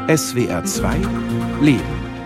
SWR 2 Leben.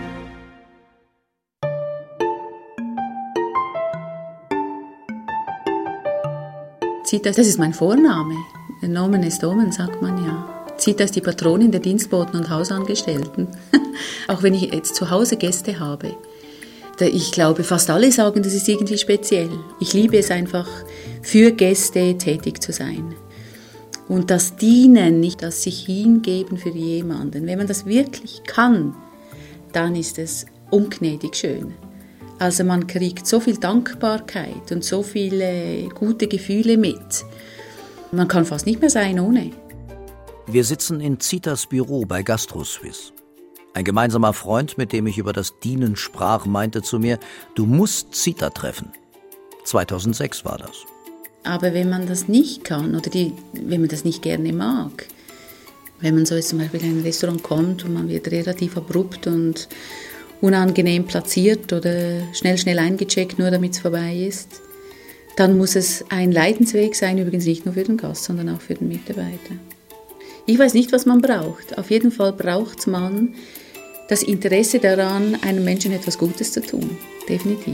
Zita, das ist mein Vorname. Nomen est omen, sagt man ja. Zita ist die Patronin der Dienstboten und Hausangestellten. Auch wenn ich jetzt zu Hause Gäste habe. Ich glaube, fast alle sagen, das ist irgendwie speziell. Ich liebe es einfach, für Gäste tätig zu sein. Und das Dienen, nicht das sich hingeben für jemanden. Wenn man das wirklich kann, dann ist es ungnädig schön. Also man kriegt so viel Dankbarkeit und so viele gute Gefühle mit. Man kann fast nicht mehr sein ohne. Wir sitzen in Zitas Büro bei GastroSuisse. Ein gemeinsamer Freund, mit dem ich über das Dienen sprach, meinte zu mir, du musst Zita treffen. 2006 war das. Aber wenn man das nicht kann oder wenn man das nicht gerne mag, wenn man so jetzt zum Beispiel in ein Restaurant kommt und man wird relativ abrupt und unangenehm platziert oder schnell eingecheckt, nur damit es vorbei ist, dann muss es ein Leidensweg sein, übrigens nicht nur für den Gast, sondern auch für den Mitarbeiter. Ich weiß nicht, was man braucht. Auf jeden Fall braucht man das Interesse daran, einem Menschen etwas Gutes zu tun. Definitiv.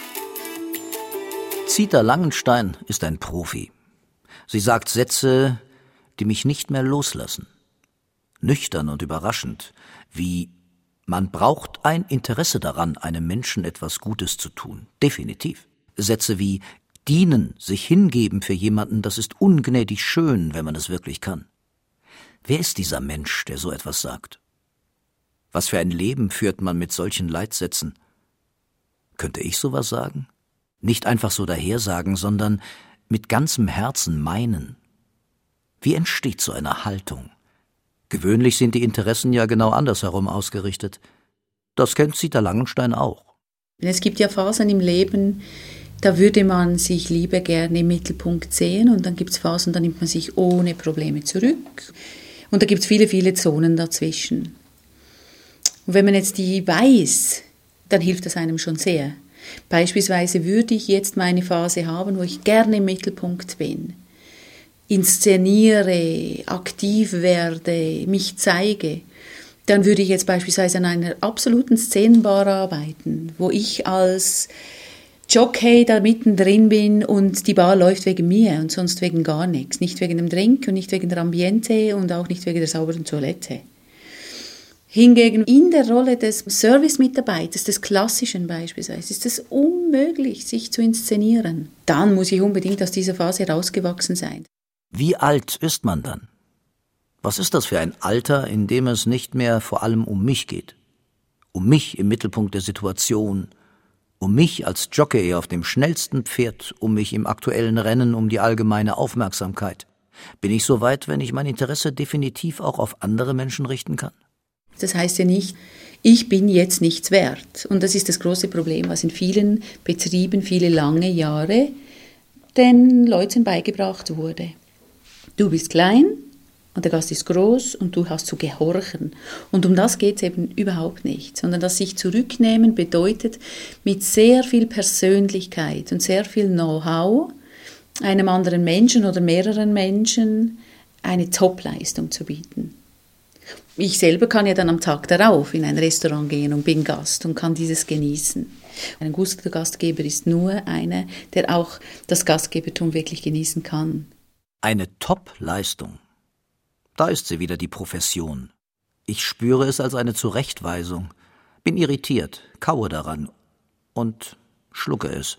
Zita Langenstein ist ein Profi. Sie sagt Sätze, die mich nicht mehr loslassen. Nüchtern und überraschend, wie man braucht ein Interesse daran, einem Menschen etwas Gutes zu tun. Definitiv. Sätze wie dienen, sich hingeben für jemanden, das ist ungnädig schön, wenn man es wirklich kann. Wer ist dieser Mensch, der so etwas sagt? Was für ein Leben führt man mit solchen Leitsätzen? Könnte ich sowas sagen? Nicht einfach so dahersagen, sondern mit ganzem Herzen meinen. Wie entsteht so eine Haltung? Gewöhnlich sind die Interessen ja genau andersherum ausgerichtet. Das kennt Zita Langenstein auch. Es gibt ja Phasen im Leben, da würde man sich lieber gerne im Mittelpunkt sehen und dann gibt es Phasen, da nimmt man sich ohne Probleme zurück. Und da gibt es viele Zonen dazwischen. Und wenn man jetzt die weiß, dann hilft das einem schon sehr. Beispielsweise würde ich jetzt meine Phase haben, wo ich gerne im Mittelpunkt bin, inszeniere, aktiv werde, mich zeige, dann würde ich jetzt beispielsweise an einer absoluten Szenenbar arbeiten, wo ich als Jockey da mittendrin bin und die Bar läuft wegen mir und sonst wegen gar nichts. Nicht wegen dem Drink und nicht wegen der Ambiente und auch nicht wegen der sauberen Toilette. Hingegen in der Rolle des Service-Mitarbeiters, des Klassischen beispielsweise, ist es unmöglich, sich zu inszenieren. Dann muss ich unbedingt aus dieser Phase rausgewachsen sein. Wie alt ist man dann? Was ist das für ein Alter, in dem es nicht mehr vor allem um mich geht? Um mich im Mittelpunkt der Situation, um mich als Jockey auf dem schnellsten Pferd, um mich im aktuellen Rennen, um die allgemeine Aufmerksamkeit. Bin ich so weit, wenn ich mein Interesse definitiv auch auf andere Menschen richten kann? Das heißt ja nicht, ich bin jetzt nichts wert. Und das ist das große Problem, was in vielen Betrieben, viele lange Jahre den Leuten beigebracht wurde. Du bist klein und der Gast ist groß und du hast zu gehorchen. Und um das geht es eben überhaupt nicht, sondern das sich zurücknehmen bedeutet, mit sehr viel Persönlichkeit und sehr viel Know-how einem anderen Menschen oder mehreren Menschen eine Top-Leistung zu bieten. Ich selber kann ja dann am Tag darauf in ein Restaurant gehen und bin Gast und kann dieses genießen. Ein guter Gastgeber ist nur einer, der auch das Gastgebertum wirklich genießen kann. Eine Top-Leistung. Da ist sie wieder, die Profession. Ich spüre es als eine Zurechtweisung, bin irritiert, kaue daran und schlucke es.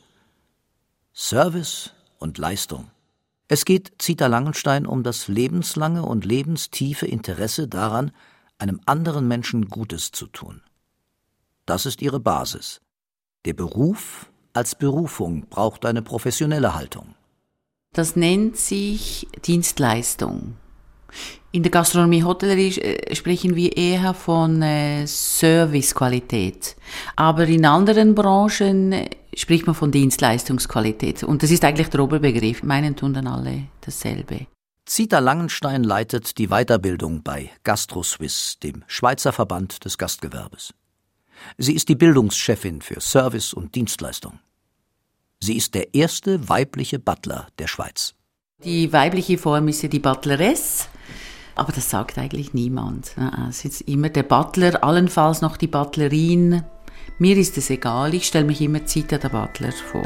Service und Leistung. Es geht Zita Langenstein um das lebenslange und lebenstiefe Interesse daran, einem anderen Menschen Gutes zu tun. Das ist ihre Basis. Der Beruf als Berufung braucht eine professionelle Haltung. Das nennt sich Dienstleistung. In der Gastronomie, Hotellerie sprechen wir eher von Servicequalität. Aber in anderen Branchen spricht man von Dienstleistungsqualität. Und das ist eigentlich der Oberbegriff. Meinen tun dann alle dasselbe. Zita Langenstein leitet die Weiterbildung bei GastroSuisse, dem Schweizer Verband des Gastgewerbes. Sie ist die Bildungschefin für Service und Dienstleistung. Sie ist der erste weibliche Butler der Schweiz. Die weibliche Form ist ja die Butleress. Aber das sagt eigentlich niemand. Es ist immer der Butler, allenfalls noch die Butlerin. Mir ist es egal, ich stelle mich immer Zita der Butler vor.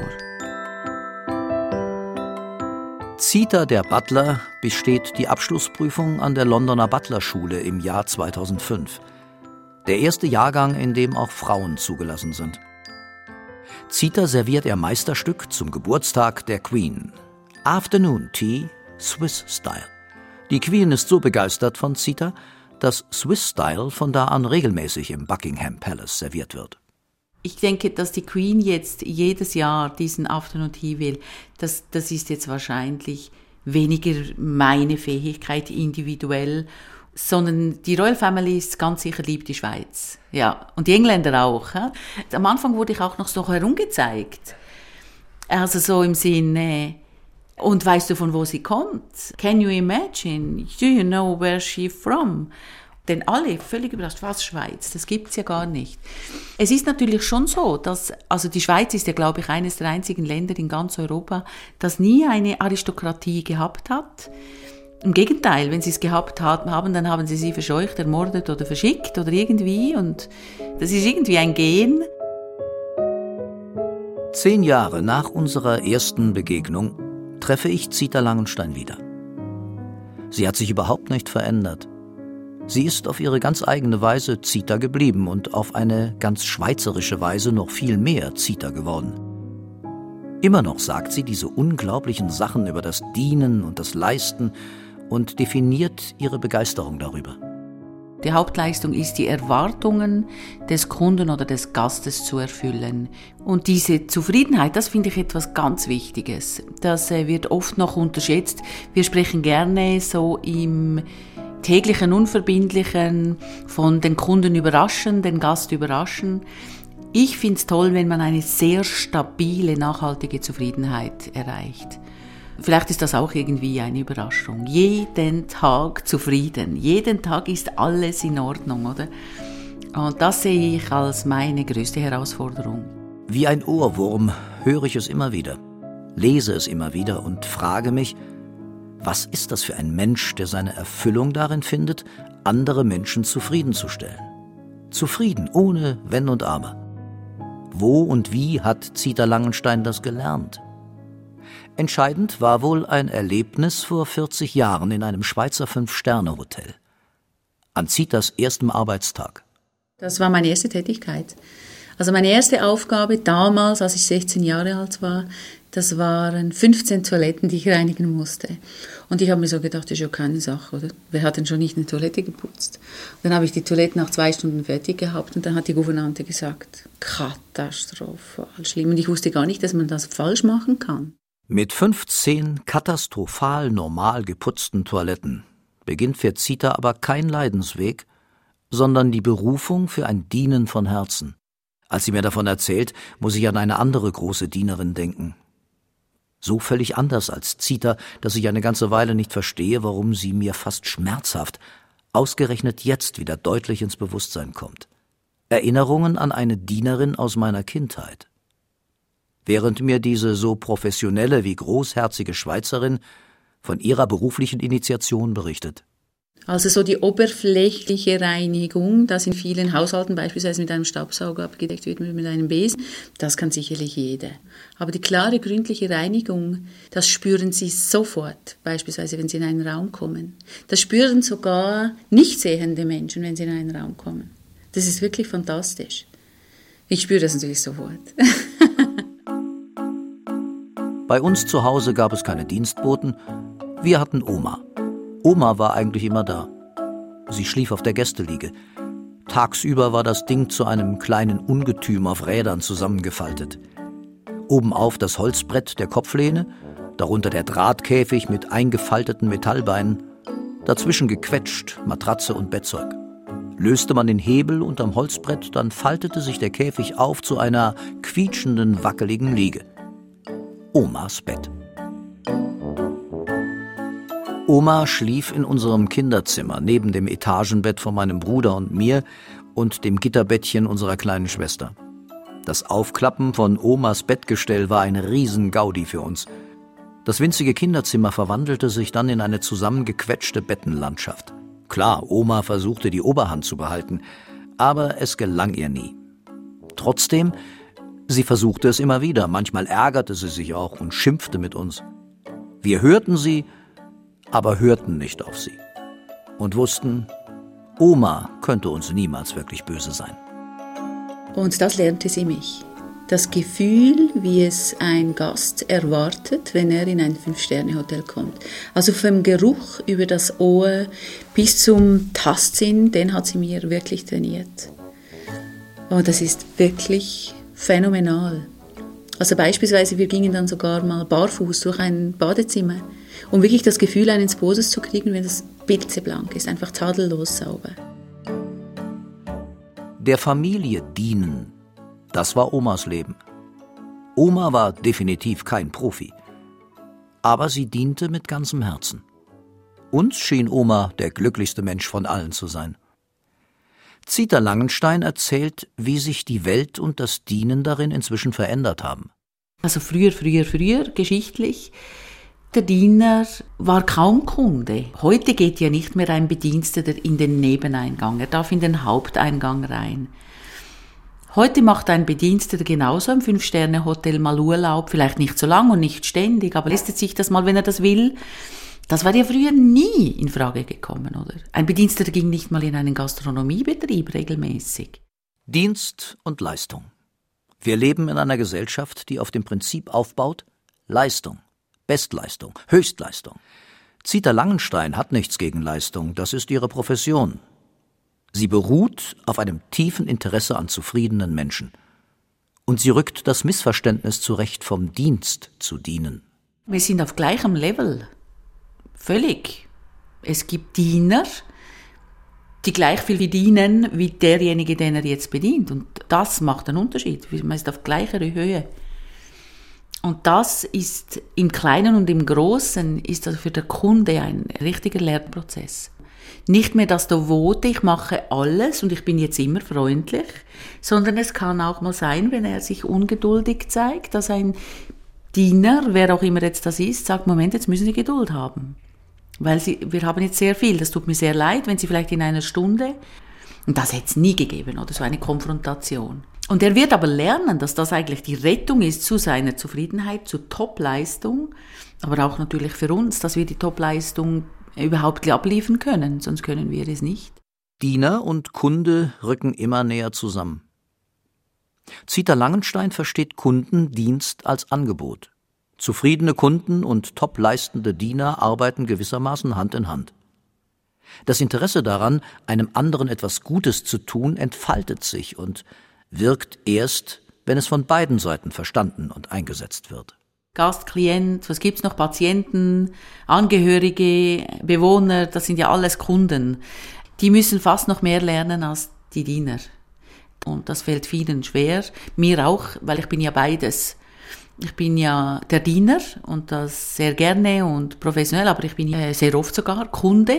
Zita der Butler besteht die Abschlussprüfung an der Londoner Butlerschule im Jahr 2005. Der erste Jahrgang, in dem auch Frauen zugelassen sind. Zita serviert ihr Meisterstück zum Geburtstag der Queen. Afternoon Tea, Swiss Style. Die Queen ist so begeistert von Zita, dass Swiss Style von da an regelmäßig im Buckingham Palace serviert wird. Ich denke, dass die Queen jetzt jedes Jahr diesen Afternoon Tea will. Das ist jetzt wahrscheinlich weniger meine Fähigkeit individuell, sondern die Royal Family ist ganz sicher lieb die Schweiz. Ja, und die Engländer auch. Ja. Am Anfang wurde ich auch noch so herumgezeigt. Also so im Sinne, und weißt du, von wo sie kommt? Can you imagine? Do you know where she's from? Denn alle völlig überrascht, was Schweiz? Das gibt's ja gar nicht. Es ist natürlich schon so, dass, also die Schweiz ist ja, glaube ich, eines der einzigen Länder in ganz Europa, das nie eine Aristokratie gehabt hat. Im Gegenteil, wenn sie es gehabt haben, dann haben sie verscheucht, ermordet oder verschickt oder irgendwie. Und das ist irgendwie ein Gen. 10 Jahre nach unserer ersten Begegnung treffe ich Zita Langenstein wieder. Sie hat sich überhaupt nicht verändert. Sie ist auf ihre ganz eigene Weise Zita geblieben und auf eine ganz schweizerische Weise noch viel mehr Zita geworden. Immer noch sagt sie diese unglaublichen Sachen über das Dienen und das Leisten und definiert ihre Begeisterung darüber. Die Hauptleistung ist, die Erwartungen des Kunden oder des Gastes zu erfüllen. Und diese Zufriedenheit, das finde ich etwas ganz Wichtiges. Das wird oft noch unterschätzt. Wir sprechen gerne so im täglichen, unverbindlichen von den Kunden überraschen, den Gast überraschen. Ich finde es toll, wenn man eine sehr stabile, nachhaltige Zufriedenheit erreicht. Vielleicht ist das auch irgendwie eine Überraschung. Jeden Tag zufrieden. Jeden Tag ist alles in Ordnung, oder? Und das sehe ich als meine größte Herausforderung. Wie ein Ohrwurm höre ich es immer wieder, lese es immer wieder und frage mich, was ist das für ein Mensch, der seine Erfüllung darin findet, andere Menschen zufriedenzustellen? Zufrieden, ohne Wenn und Aber. Wo und wie hat Zita Langenstein das gelernt? Entscheidend war wohl ein Erlebnis vor 40 Jahren in einem Schweizer 5-Sterne-Hotel. An Zitas erstem Arbeitstag. Das war meine erste Tätigkeit. Also meine erste Aufgabe damals, als ich 16 Jahre alt war, das waren 15 Toiletten, die ich reinigen musste. Und ich habe mir so gedacht, das ist ja keine Sache, oder? Wer hat denn schon nicht eine Toilette geputzt? Und dann habe ich die Toilette nach 2 Stunden fertig gehabt und dann hat die Gouvernante gesagt, katastrophal schlimm. Und ich wusste gar nicht, dass man das falsch machen kann. Mit 15 katastrophal normal geputzten Toiletten beginnt für Zita aber kein Leidensweg, sondern die Berufung für ein Dienen von Herzen. Als sie mir davon erzählt, muss ich an eine andere große Dienerin denken. So völlig anders als Zita, dass ich eine ganze Weile nicht verstehe, warum sie mir fast schmerzhaft, ausgerechnet jetzt wieder deutlich ins Bewusstsein kommt. Erinnerungen an eine Dienerin aus meiner Kindheit. Während mir diese so professionelle wie großherzige Schweizerin von ihrer beruflichen Initiation berichtet. Also so die oberflächliche Reinigung, das in vielen Haushalten beispielsweise mit einem Staubsauger abgedeckt wird, mit einem Besen, das kann sicherlich jeder. Aber die klare, gründliche Reinigung, das spüren Sie sofort, beispielsweise wenn Sie in einen Raum kommen. Das spüren sogar nicht sehende Menschen, wenn sie in einen Raum kommen. Das ist wirklich fantastisch. Ich spüre das natürlich sofort. Bei uns zu Hause gab es keine Dienstboten, wir hatten Oma. Oma war eigentlich immer da. Sie schlief auf der Gästeliege. Tagsüber war das Ding zu einem kleinen Ungetüm auf Rädern zusammengefaltet. Obenauf das Holzbrett der Kopflehne, darunter der Drahtkäfig mit eingefalteten Metallbeinen, dazwischen gequetscht, Matratze und Bettzeug. Löste man den Hebel unterm Holzbrett, dann faltete sich der Käfig auf zu einer quietschenden, wackeligen Liege. Omas Bett. Oma schlief in unserem Kinderzimmer neben dem Etagenbett von meinem Bruder und mir und dem Gitterbettchen unserer kleinen Schwester. Das Aufklappen von Omas Bettgestell war ein Riesengaudi für uns. Das winzige Kinderzimmer verwandelte sich dann in eine zusammengequetschte Bettenlandschaft. Klar, Oma versuchte die Oberhand zu behalten, aber es gelang ihr nie. Trotzdem, sie versuchte es immer wieder. Manchmal ärgerte sie sich auch und schimpfte mit uns. Wir hörten sie, aber hörten nicht auf sie. Und wussten, Oma könnte uns niemals wirklich böse sein. Und das lernte sie mich. Das Gefühl, wie es ein Gast erwartet, wenn er in ein 5-Sterne-Hotel kommt. Also vom Geruch über das Ohr bis zum Tastsinn, den hat sie mir wirklich trainiert. Und das ist wirklich phänomenal. Also beispielsweise, wir gingen dann sogar mal barfuß durch ein Badezimmer, um wirklich das Gefühl eines Bodens zu kriegen, wenn das blitzeblank ist, einfach tadellos sauber. Der Familie dienen, das war Omas Leben. Oma war definitiv kein Profi, aber sie diente mit ganzem Herzen. Uns schien Oma der glücklichste Mensch von allen zu sein. Zita Langenstein erzählt, wie sich die Welt und das Dienen darin inzwischen verändert haben. Also früher, geschichtlich, der Diener war kaum Kunde. Heute geht ja nicht mehr ein Bediensteter in den Nebeneingang, er darf in den Haupteingang rein. Heute macht ein Bediensteter genauso im 5-Sterne-Hotel mal Urlaub, vielleicht nicht so lang und nicht ständig, aber lässt sich das mal, wenn er das will. Das war ja früher nie in Frage gekommen, oder? Ein Bediensteter ging nicht mal in einen Gastronomiebetrieb regelmäßig. Dienst und Leistung. Wir leben in einer Gesellschaft, die auf dem Prinzip aufbaut: Leistung, Bestleistung, Höchstleistung. Zita Langenstein hat nichts gegen Leistung, das ist ihre Profession. Sie beruht auf einem tiefen Interesse an zufriedenen Menschen. Und sie rückt das Missverständnis zurecht, vom Dienst zu dienen. Wir sind auf gleichem Level. Völlig. Es gibt Diener, die gleich viel dienen wie derjenige, den er jetzt bedient. Und das macht einen Unterschied. Man ist auf gleicher Höhe. Und das ist im Kleinen und im Großen ist also für den Kunde ein richtiger Lernprozess. Nicht mehr das Devote, ich mache alles und ich bin jetzt immer freundlich, sondern es kann auch mal sein, wenn er sich ungeduldig zeigt, dass ein Diener, wer auch immer jetzt das ist, sagt, Moment, jetzt müssen Sie Geduld haben. Weil wir haben jetzt sehr viel, das tut mir sehr leid, wenn Sie vielleicht in einer Stunde, und das hätte es nie gegeben, oder so eine Konfrontation. Und er wird aber lernen, dass das eigentlich die Rettung ist zu seiner Zufriedenheit, zur Topleistung, aber auch natürlich für uns, dass wir die Topleistung überhaupt abliefern können, sonst können wir es nicht. Diener und Kunde rücken immer näher zusammen. Zita Langenstein versteht Kundendienst als Angebot. Zufriedene Kunden und topleistende Diener arbeiten gewissermaßen Hand in Hand. Das Interesse daran, einem anderen etwas Gutes zu tun, entfaltet sich und wirkt erst, wenn es von beiden Seiten verstanden und eingesetzt wird. Gast, Klient, was gibt's noch? Patienten, Angehörige, Bewohner, das sind ja alles Kunden. Die müssen fast noch mehr lernen als die Diener. Und das fällt vielen schwer. Mir auch, weil ich bin ja beides. Ich bin ja der Diener und das sehr gerne und professionell, aber ich bin ja sehr oft sogar Kunde.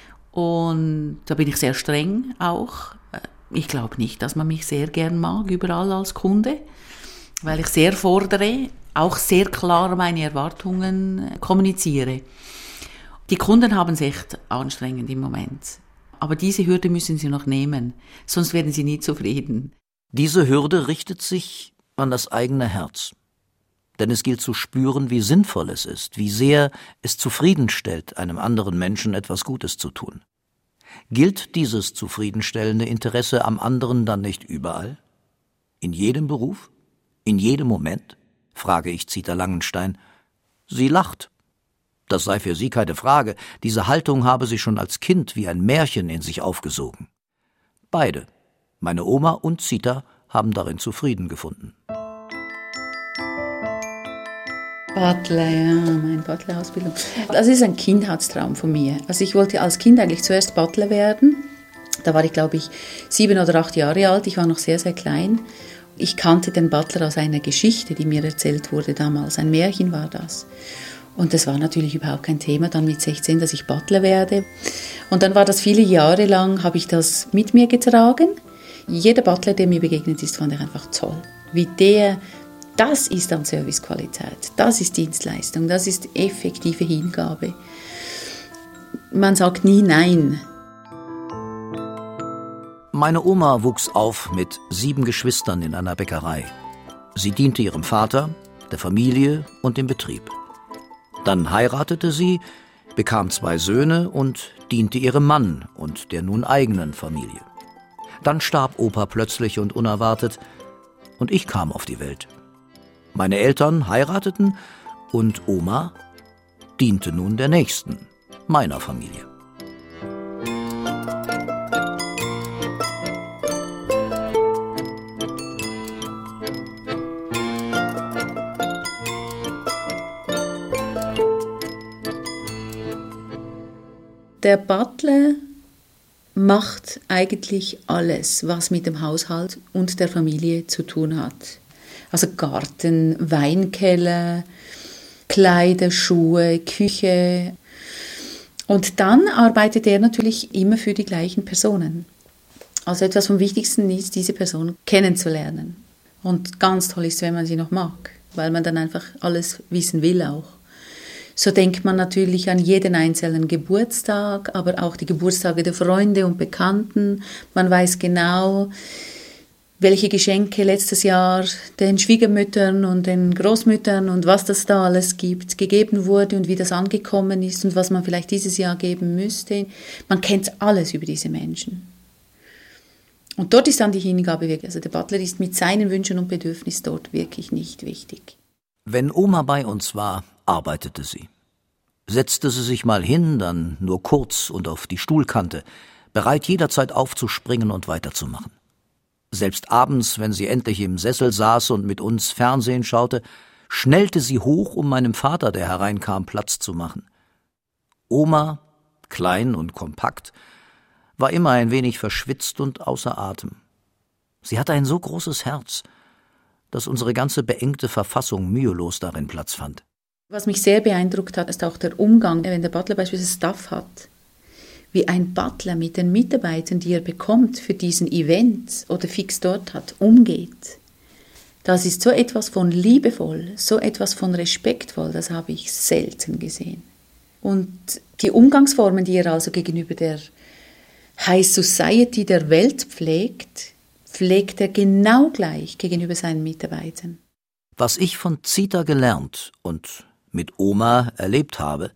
Und da bin ich sehr streng auch. Ich glaube nicht, dass man mich sehr gern mag, überall als Kunde, weil ich sehr fordere, auch sehr klar meine Erwartungen kommuniziere. Die Kunden haben es echt anstrengend im Moment. Aber diese Hürde müssen sie noch nehmen, sonst werden sie nie zufrieden. Diese Hürde richtet sich an das eigene Herz. Denn es gilt zu spüren, wie sinnvoll es ist, wie sehr es zufriedenstellt, einem anderen Menschen etwas Gutes zu tun. Gilt dieses zufriedenstellende Interesse am anderen dann nicht überall? In jedem Beruf? In jedem Moment? Frage ich Zita Langenstein. Sie lacht. Das sei für sie keine Frage. Diese Haltung habe sie schon als Kind wie ein Märchen in sich aufgesogen. Beide, meine Oma und Zita, haben darin zufrieden gefunden. Butler, ja, meine Butler-Ausbildung. Das ist ein Kindheitstraum von mir. Also ich wollte als Kind eigentlich zuerst Butler werden. Da war ich, glaube ich, 7 oder 8 Jahre alt. Ich war noch sehr, sehr klein. Ich kannte den Butler aus einer Geschichte, die mir erzählt wurde damals. Ein Märchen war das. Und das war natürlich überhaupt kein Thema, dann mit 16, dass ich Butler werde. Und dann war das viele Jahre lang, habe ich das mit mir getragen. Jeder Butler, der mir begegnet ist, fand ich einfach toll. Das ist dann Servicequalität, das ist Dienstleistung, das ist effektive Hingabe. Man sagt nie Nein. Meine Oma wuchs auf mit 7 Geschwistern in einer Bäckerei. Sie diente ihrem Vater, der Familie und dem Betrieb. Dann heiratete sie, bekam 2 Söhne und diente ihrem Mann und der nun eigenen Familie. Dann starb Opa plötzlich und unerwartet und ich kam auf die Welt. Meine Eltern heirateten und Oma diente nun der nächsten, meiner Familie. Der Butler macht eigentlich alles, was mit dem Haushalt und der Familie zu tun hat. Also Garten, Weinkeller, Kleider, Schuhe, Küche. Und dann arbeitet er natürlich immer für die gleichen Personen. Also etwas vom Wichtigsten ist, diese Person kennenzulernen. Und ganz toll ist, wenn man sie noch mag, weil man dann einfach alles wissen will auch. So denkt man natürlich an jeden einzelnen Geburtstag, aber auch die Geburtstage der Freunde und Bekannten. Man weiß genau, welche Geschenke letztes Jahr den Schwiegermüttern und den Großmüttern und was das da alles gibt, gegeben wurde und wie das angekommen ist und was man vielleicht dieses Jahr geben müsste. Man kennt alles über diese Menschen. Und dort ist dann die Hingabe wirklich. Also der Butler ist mit seinen Wünschen und Bedürfnissen dort wirklich nicht wichtig. Wenn Oma bei uns war, arbeitete sie. Setzte sie sich mal hin, dann nur kurz und auf die Stuhlkante, bereit jederzeit aufzuspringen und weiterzumachen. Selbst abends, wenn sie endlich im Sessel saß und mit uns Fernsehen schaute, schnellte sie hoch, um meinem Vater, der hereinkam, Platz zu machen. Oma, klein und kompakt, war immer ein wenig verschwitzt und außer Atem. Sie hatte ein so großes Herz, dass unsere ganze beengte Verfassung mühelos darin Platz fand. Was mich sehr beeindruckt hat, ist auch der Umgang, wenn der Butler beispielsweise Staff hat. Wie ein Butler mit den Mitarbeitern, die er bekommt für diesen Event oder fix dort hat, umgeht. Das ist so etwas von liebevoll, so etwas von respektvoll, das habe ich selten gesehen. Und die Umgangsformen, die er also gegenüber der High Society der Welt pflegt, pflegt er genau gleich gegenüber seinen Mitarbeitern. Was ich von Zita gelernt und mit Oma erlebt habe,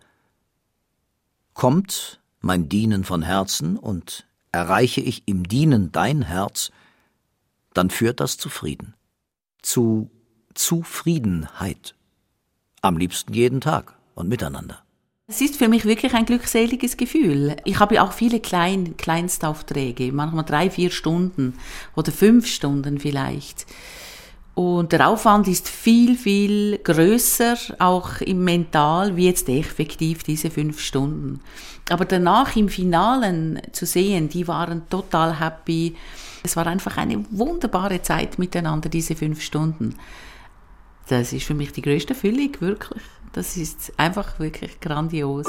kommt mein Dienen von Herzen und erreiche ich im Dienen dein Herz, dann führt das zu Frieden, zu Zufriedenheit, am liebsten jeden Tag und miteinander. Es ist für mich wirklich ein glückseliges Gefühl. Ich habe ja auch viele Kleinstaufträge, manchmal 3-4 Stunden oder 5 Stunden vielleicht. Und der Aufwand ist viel, viel grösser, auch im Mental, wie jetzt effektiv diese 5 Stunden. Aber danach im Finalen zu sehen, die waren total happy. Es war einfach eine wunderbare Zeit miteinander, diese 5 Stunden. Das ist für mich die grösste Erfüllung, wirklich. Das ist einfach wirklich grandios.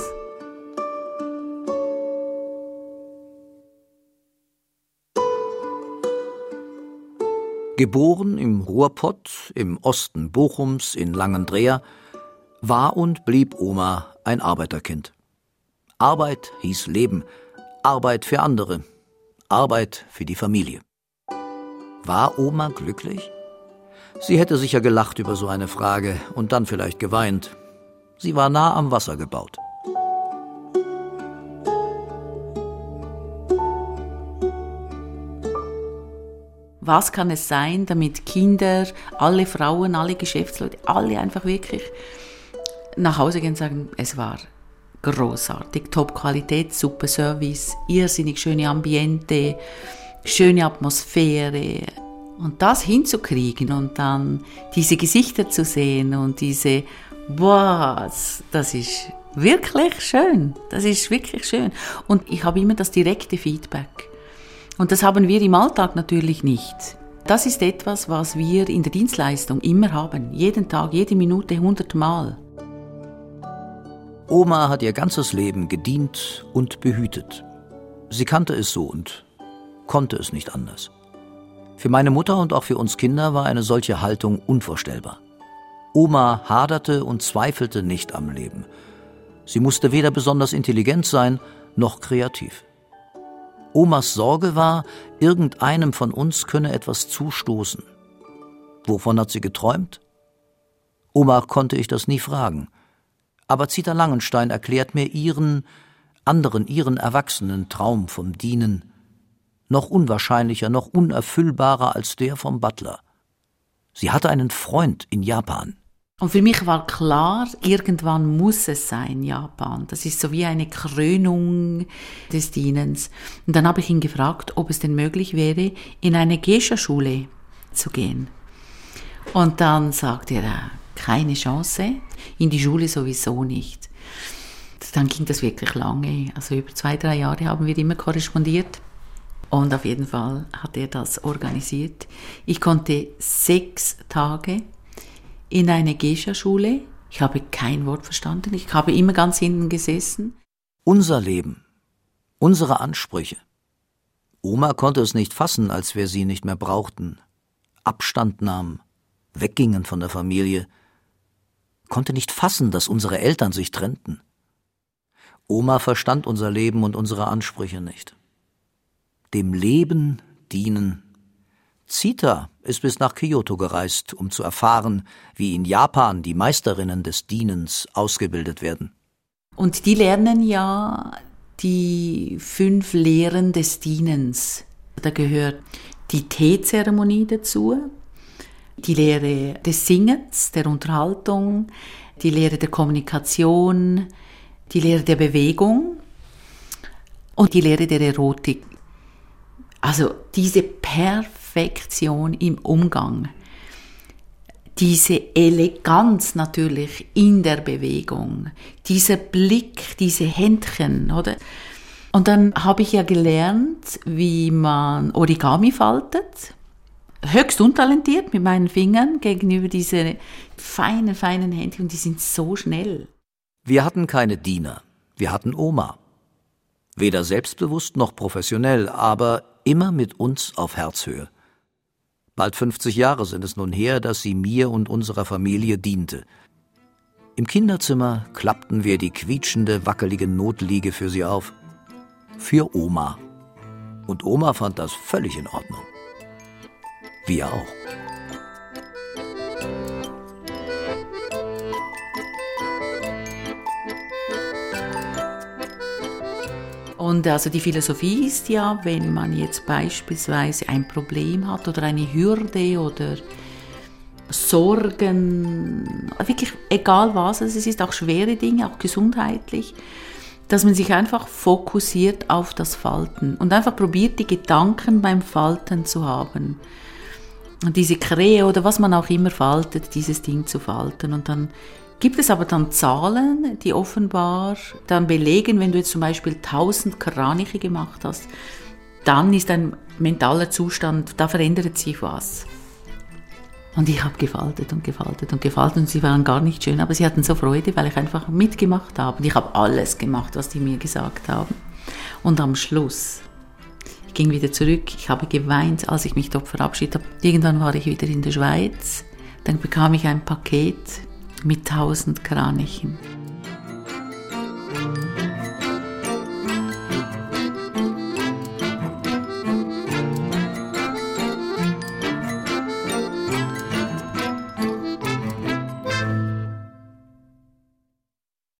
Geboren im Ruhrpott, im Osten Bochums, in Langendreer, war und blieb Oma ein Arbeiterkind. Arbeit hieß Leben, Arbeit für andere, Arbeit für die Familie. War Oma glücklich? Sie hätte sicher gelacht über so eine Frage und dann vielleicht geweint. Sie war nah am Wasser gebaut. Was kann es sein, damit Kinder, alle Frauen, alle Geschäftsleute, alle einfach wirklich nach Hause gehen und sagen, es war großartig, Top-Qualität, super Service, irrsinnig schöne Ambiente, schöne Atmosphäre. Und das hinzukriegen und dann diese Gesichter zu sehen und diese, boah, das ist wirklich schön. Das ist wirklich schön. Und ich habe immer das direkte Feedback. Und das haben wir im Alltag natürlich nicht. Das ist etwas, was wir in der Dienstleistung immer haben. Jeden Tag, jede Minute, 100-mal. Oma hat ihr ganzes Leben gedient und behütet. Sie kannte es so und konnte es nicht anders. Für meine Mutter und auch für uns Kinder war eine solche Haltung unvorstellbar. Oma haderte und zweifelte nicht am Leben. Sie musste weder besonders intelligent sein, noch kreativ. Omas Sorge war, irgendeinem von uns könne etwas zustoßen. Wovon hat sie geträumt? Oma konnte ich das nie fragen. Aber Zita Langenstein erklärt mir ihren erwachsenen Traum vom Dienen, noch unwahrscheinlicher, noch unerfüllbarer als der vom Butler. Sie hatte einen Freund in Japan. Und für mich war klar, irgendwann muss es sein, Japan. Das ist so wie eine Krönung des Dienens. Und dann habe ich ihn gefragt, ob es denn möglich wäre, in eine Geisha-Schule zu gehen. Und dann sagte er, keine Chance, in die Schule sowieso nicht. Dann ging das wirklich lange, also über 2-3 Jahre haben wir immer korrespondiert. Und auf jeden Fall hat er das organisiert. Ich konnte 6 Tage in eine Geisha-Schule. Ich habe kein Wort verstanden. Ich habe immer ganz hinten gesessen. Unser Leben, unsere Ansprüche. Oma konnte es nicht fassen, als wir sie nicht mehr brauchten, Abstand nahmen, weggingen von der Familie, konnte nicht fassen, dass unsere Eltern sich trennten. Oma verstand unser Leben und unsere Ansprüche nicht. Dem Leben dienen. Zita ist bis nach Kyoto gereist, um zu erfahren, wie in Japan die Meisterinnen des Dienens ausgebildet werden. Und die lernen ja die 5 Lehren des Dienens. Da gehört die Teezeremonie dazu, die Lehre des Singens, der Unterhaltung, die Lehre der Kommunikation, die Lehre der Bewegung und die Lehre der Erotik. Also diese Perfektion im Umgang, diese Eleganz natürlich in der Bewegung, dieser Blick, diese Händchen, oder? Und dann habe ich ja gelernt, wie man Origami faltet. Höchst untalentiert mit meinen Fingern gegenüber diese feinen Händchen, und die sind so schnell. Wir hatten keine Diener, wir hatten Oma. Weder selbstbewusst noch professionell, aber immer mit uns auf Herzhöhe. Bald 50 Jahre sind es nun her, dass sie mir und unserer Familie diente. Im Kinderzimmer klappten wir die quietschende, wackelige Notliege für sie auf. Für Oma. Und Oma fand das völlig in Ordnung. Wir auch. Und also die Philosophie ist ja, wenn man jetzt beispielsweise ein Problem hat oder eine Hürde oder Sorgen, wirklich egal was, also es ist auch schwere Dinge, auch gesundheitlich, dass man sich einfach fokussiert auf das Falten und einfach probiert, die Gedanken beim Falten zu haben. Und diese Krähe oder was man auch immer faltet, dieses Ding zu falten. Und dann gibt es aber dann Zahlen, die offenbar dann belegen, wenn du jetzt zum Beispiel 1000 Kraniche gemacht hast, dann ist dein mentaler Zustand, da verändert sich was. Und ich habe gefaltet und gefaltet und gefaltet und sie waren gar nicht schön, aber sie hatten so Freude, weil ich einfach mitgemacht habe. Und ich habe alles gemacht, was die mir gesagt haben. Und am Schluss, ich ging wieder zurück, ich habe geweint, als ich mich dort verabschiedet habe. Irgendwann war ich wieder in der Schweiz, dann bekam ich ein Paket mit 1000 Kranichen.